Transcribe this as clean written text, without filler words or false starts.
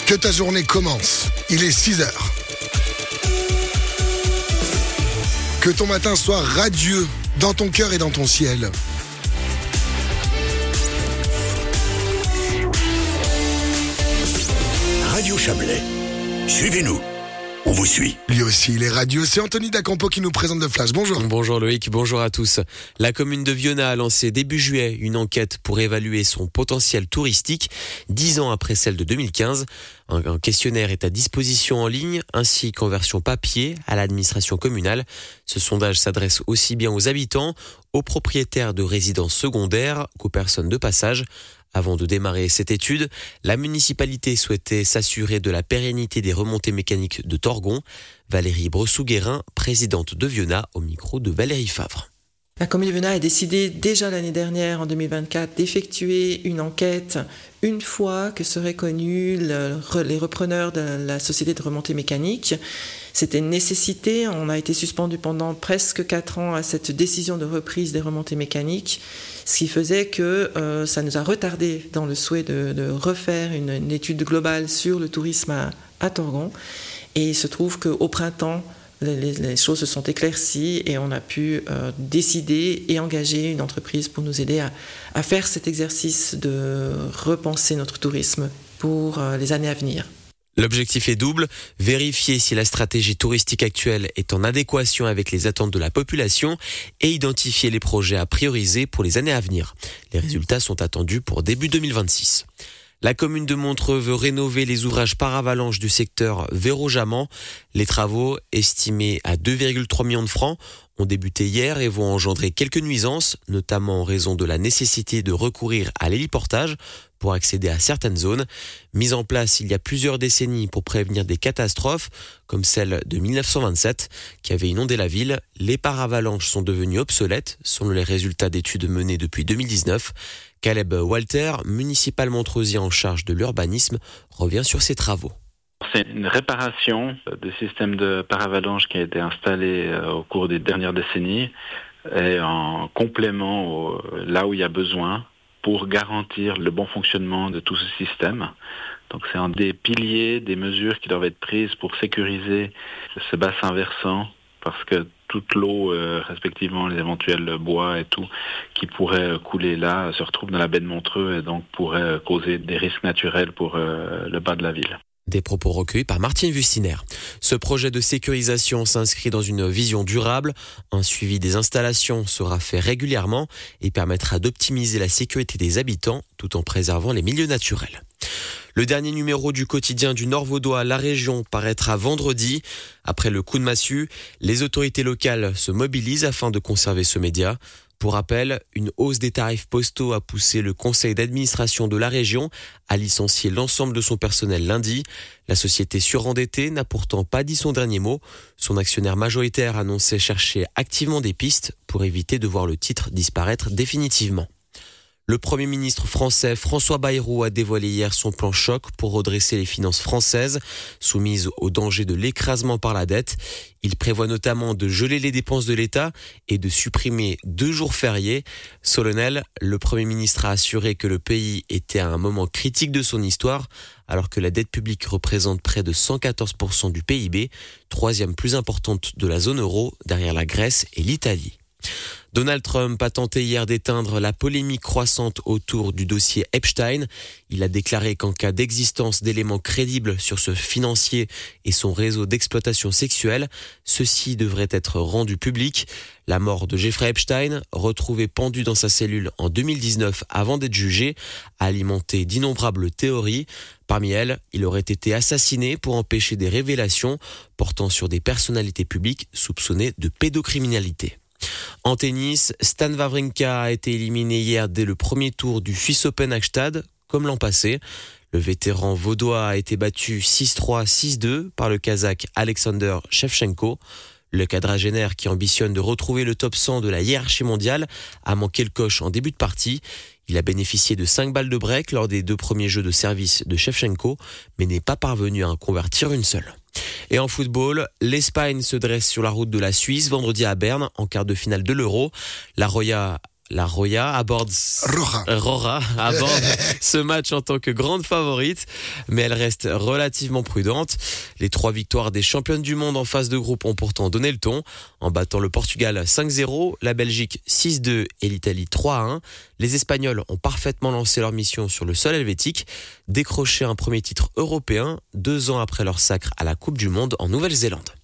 Que ta journée commence. Il est 6h. Que ton matin soit radieux dans ton cœur et dans ton ciel. Radio Chablais. Suivez-nous. On vous suit. Lui aussi, il est radieux. C'est Anthony Dacampo qui nous présente le Flash. Bonjour. Bonjour Loïc, bonjour à tous. La commune de Viona a lancé début juillet une enquête pour évaluer son potentiel touristique 10 ans après celle de 2015. Un questionnaire est à disposition en ligne ainsi qu'en version papier à l'administration communale. Ce sondage s'adresse aussi bien aux habitants, aux propriétaires de résidences secondaires qu'aux personnes de passage. Avant de démarrer cette étude, la municipalité souhaitait s'assurer de la pérennité des remontées mécaniques de Torgon. Valérie Bressou-Guérin, présidente de Viona, au micro de Valérie Favre. La commune de Viona a décidé déjà l'année dernière, en 2024, d'effectuer une enquête une fois que seraient connus les repreneurs de la société de remontée mécanique. C'était une nécessité. On a été suspendu pendant presque 4 ans à cette décision de reprise des remontées mécaniques, ce qui faisait que ça nous a retardé dans le souhait de refaire une étude globale sur le tourisme à Torgon. Et il se trouve qu'au printemps, les choses se sont éclaircies et on a pu décider et engager une entreprise pour nous aider à faire cet exercice de repenser notre tourisme pour les années à venir. L'objectif est double, vérifier si la stratégie touristique actuelle est en adéquation avec les attentes de la population et identifier les projets à prioriser pour les années à venir. Les résultats sont attendus pour début 2026. La commune de Montreux veut rénover les ouvrages paravalanches du secteur Véro-Jaman. Les travaux, estimés à 2,3 millions de francs, ont débuté hier et vont engendrer quelques nuisances, notamment en raison de la nécessité de recourir à l'héliportage pour accéder à certaines zones. Mise en place il y a plusieurs décennies pour prévenir des catastrophes, comme celle de 1927 qui avait inondé la ville, les paravalanches sont devenues obsolètes, selon les résultats d'études menées depuis 2019. Caleb Walter, municipal montreusien en charge de l'urbanisme, revient sur ces travaux. C'est une réparation du système de paravalanche qui a été installé au cours des dernières décennies et en complément là où il y a besoin pour garantir le bon fonctionnement de tout ce système. Donc c'est un des piliers, des mesures qui doivent être prises pour sécuriser ce bassin versant parce que toute l'eau, respectivement les éventuels bois et tout, qui pourraient couler là, se retrouvent dans la baie de Montreux et donc pourraient causer des risques naturels pour le bas de la ville. Des propos recueillis par Martine Wustiner. Ce projet de sécurisation s'inscrit dans une vision durable. Un suivi des installations sera fait régulièrement et permettra d'optimiser la sécurité des habitants tout en préservant les milieux naturels. Le dernier numéro du quotidien du Nord-Vaudois, La Région, paraîtra vendredi. Après le coup de massue, les autorités locales se mobilisent afin de conserver ce média. Pour rappel, une hausse des tarifs postaux a poussé le conseil d'administration de La Région à licencier l'ensemble de son personnel lundi. La société surendettée n'a pourtant pas dit son dernier mot. Son actionnaire majoritaire annonçait chercher activement des pistes pour éviter de voir le titre disparaître définitivement. Le Premier ministre français François Bayrou a dévoilé hier son plan choc pour redresser les finances françaises, soumises au danger de l'écrasement par la dette. Il prévoit notamment de geler les dépenses de l'État et de supprimer 2 jours fériés. Solennel, le Premier ministre a assuré que le pays était à un moment critique de son histoire, alors que la dette publique représente près de 114% du PIB, 3e plus importante de la zone euro, derrière la Grèce et l'Italie. Donald Trump a tenté hier d'éteindre la polémique croissante autour du dossier Epstein. Il a déclaré qu'en cas d'existence d'éléments crédibles sur ce financier et son réseau d'exploitation sexuelle, ceux-ci devraient être rendus publics. La mort de Jeffrey Epstein, retrouvé pendu dans sa cellule en 2019 avant d'être jugé, a alimenté d'innombrables théories. Parmi elles, il aurait été assassiné pour empêcher des révélations portant sur des personnalités publiques soupçonnées de pédocriminalité. En tennis, Stan Wawrinka a été éliminé hier dès le premier tour du Swiss Open à Gstaad, comme l'an passé. Le vétéran vaudois a été battu 6-3, 6-2 par le Kazakh Alexander Shevchenko. Le quadragénaire qui ambitionne de retrouver le top 100 de la hiérarchie mondiale a manqué le coche en début de partie. Il a bénéficié de 5 balles de break lors des 2 premiers jeux de service de Shevchenko, mais n'est pas parvenu à en convertir une seule. Et en football, l'Espagne se dresse sur la route de la Suisse vendredi à Berne en quart de finale de l'Euro. La Roya La Roja aborde ce match en tant que grande favorite, mais elle reste relativement prudente. Les 3 victoires des championnes du monde en phase de groupe ont pourtant donné le ton, en battant le Portugal 5-0, la Belgique 6-2 et l'Italie 3-1. Les Espagnols ont parfaitement lancé leur mission sur le sol helvétique, décroché un premier titre européen 2 ans après leur sacre à la Coupe du Monde en Nouvelle-Zélande.